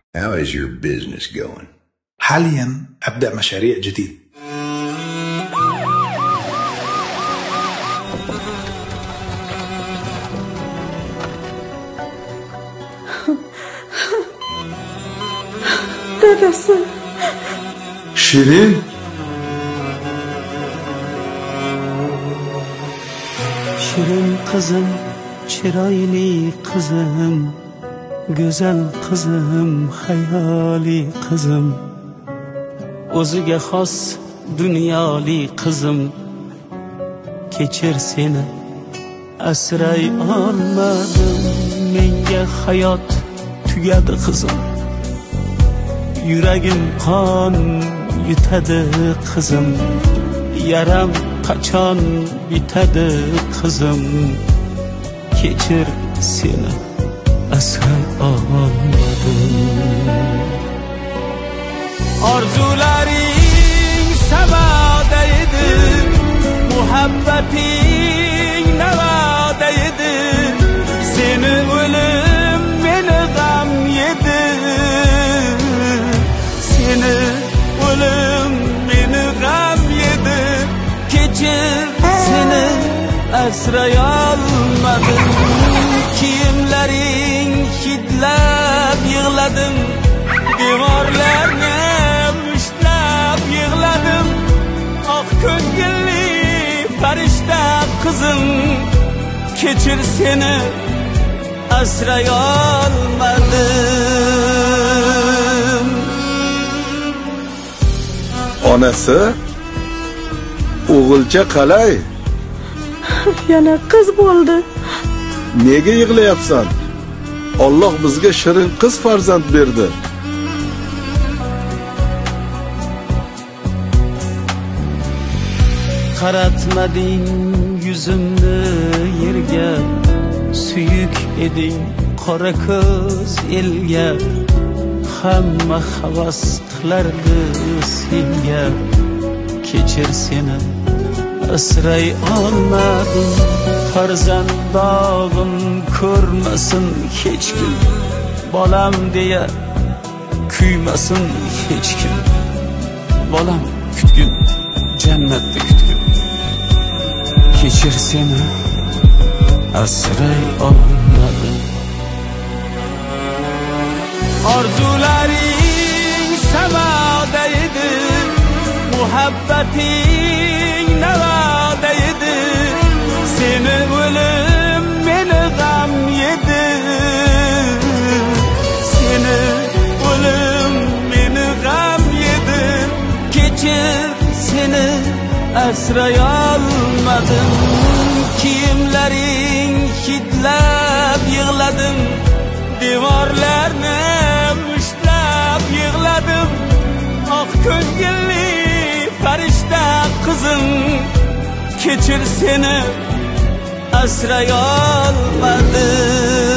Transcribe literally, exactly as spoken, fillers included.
How is your business going? حاليا أبدأ مشاريع جديدة. Dadasi. Shirin. Shirin qizim, chiroyli qizim, go'zal qizim, hayoli qizim, o'ziga xos dunyoli qizim, kechir seni asray olmadim, menga hayot tugadi qizim, yuragim qon yutadi qizim, yaram qachon bitadi qizim, kechir seni asray olmadim. Orzularing samoda edi, muhabbating navoda edi, seni o'lim meni g'am yedi, seni o'lim meni g'am yedi, kechir seni asray olmadim. Kiyimlaring hidlab yig'ladim, devorlarni mushtlab yig'ladim, oq ko'ngilli farishta qizim, kechir seni asray olmadim. Onasi, o'g'ilcha qalay? Yana qiz bo'ldi. Nega yig'layapsan? Alloh bizga shirin qiz farzand berdi. Qaratmading yuzimni yerga, suyuk eding qora ko'z elga, hamma havas qilardi senga, kechir seni asray olmadim. Farzandog'im ko'rmasin hech kim, bolam deya kuymasin hech kim, bolam kutgin jannatda kutgin, kechir seni asray olmadim. Orzularing samoda edi, muhabbating navoda edi, seni o'lim meni g'am yedi, seni o'lim meni g'am yedi, kechir seni asray olmadim. Kiyimlaring hidlab yig'ladim, devorlarni mushtlab yig'ladim, oq ko'ngilli farishta qizim, kechir seni asray olmadim.